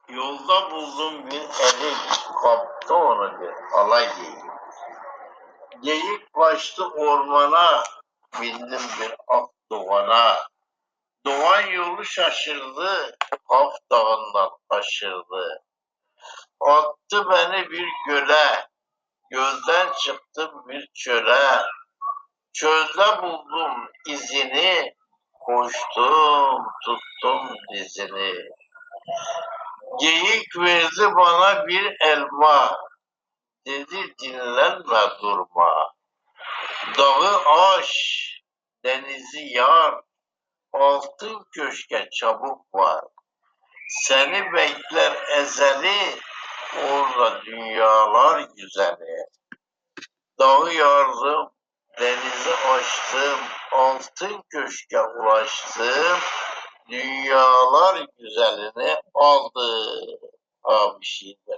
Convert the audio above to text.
Yolda buldum bir elik, kaptı onu bir alay geyik. Geyik kaçtı ormana, bindim bir ak doğana. Doğan yolu şaşırdı, Kaf dağından taşırdı. Attı beni bir göle, gölden çıktım bir çöle. Çölde buldum izini, koştum tuttum dizini. Geyik verdi bana bir elma, dedi dinlenme durma. Dağı aş, denizi yar, altın köşke çabuk var. Seni bekler ezeli, orada dünyalar güzeli. Dağı yardım, denizi aştım, altın köşke ulaştım. Dünyalar güzelini aldı. Abi şimdi.